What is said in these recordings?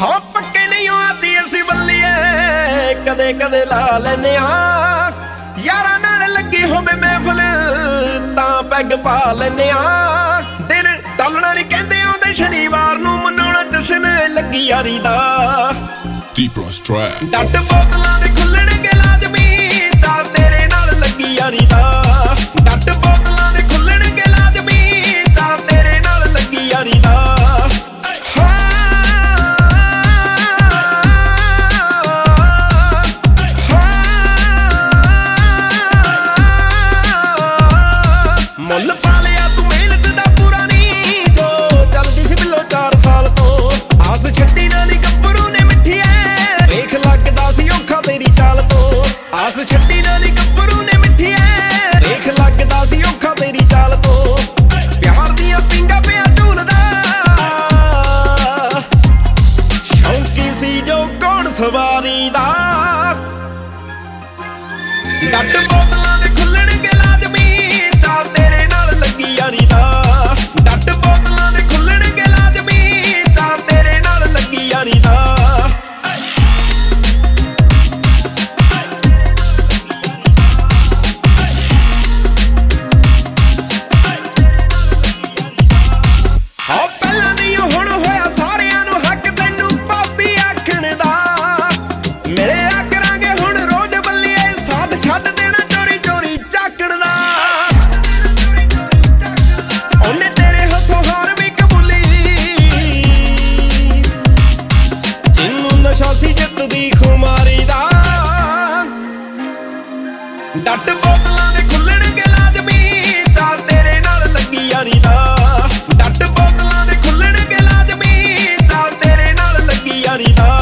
हाँ पक्के नहीं आती असी बल्लिए कदे कदे ला लेने यारा नाल लगी होवे महफिल तां पैग पा लेने दिन टलना नहीं कहंदे आउंदे शनिवार नूं मनाउणा जश्न लगी यारी दा Deep Ross Track डट बोतलां दे खुल्लणगे लाजमी तां तेरे नाल लगी यारी दा डट बोतलां दे खुल्लणगे लाजमी तां तेरे नाल लगी यारी दा मुल पा लिया तू मेहनत दा पूरा नी जो चलदी सी बिलो 4 साल तो आस छड्डी ना नी गब्बरू ने मिठिए वेख लगदा सी औखा तेरी चाल तो आस छड्डी ना नी गब्बरू ने मिठिए वेख लगदा सी औखा तेरी चाल तो प्यार दियां पिंगा पिया झूलदा शौकी सी जो कौन सवारी दा डट बोतलां दे खुल्लणगे लाजमी तां तेरे नाल लगी यारी दा डट बोतलां दे खुल्लणगे लाजमी तां तेरे नाल लगी यारी दा हाँ पहलां नहीं हुण होया सारियां नूं हक तैनूं पापी आखण दा मिलिया करांगे हुण रोज बल्लिए साथ छड्ड देना चोरी चोरी झाकण दा ਉਹਨੇ ਤੇਰੇ ਹੱਥੋਂ ਹਾਰ ਵੀ ਕਬੂਲੀ ਜਿਹਨੂੰ ਨਸ਼ਾ ਸੀ ਜਿੱਤ ਦੀ ਖੁਮਾਰੀ ਦਾ ਡੱਟ ਬੋਤਲਾਂ ਦੇ ਖੁੱਲਣਗੇ ਲਾਜ਼ਮੀ ਤਾਂ ਤੇਰੇ ਨਾਲ ਲੱਗੀ ਯਾਰੀ ਦਾ ਡੱਟ ਬੋਤਲਾਂ ਦੇ ਖੁੱਲਣਗੇ ਲਾਜ਼ਮੀ ਤਾਂ ਤੇਰੇ ਨਾਲ ਲੱਗੀ ਯਾਰੀ ਦਾ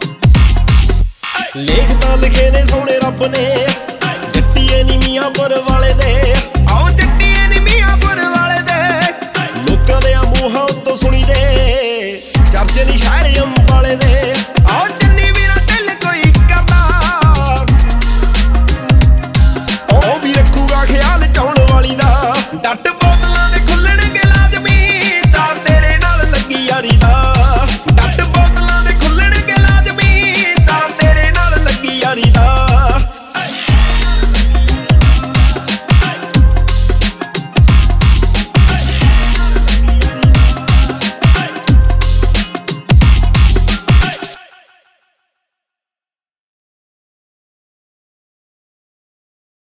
ਲਿਖਦਾ ਲਿਖੇ ਨੇ ਸੋਹਣੇ ਰੱਬ ਨੇ ਜੱਟੀਏ ਨੀ ਮੀਆਂ ਪਰਵਾ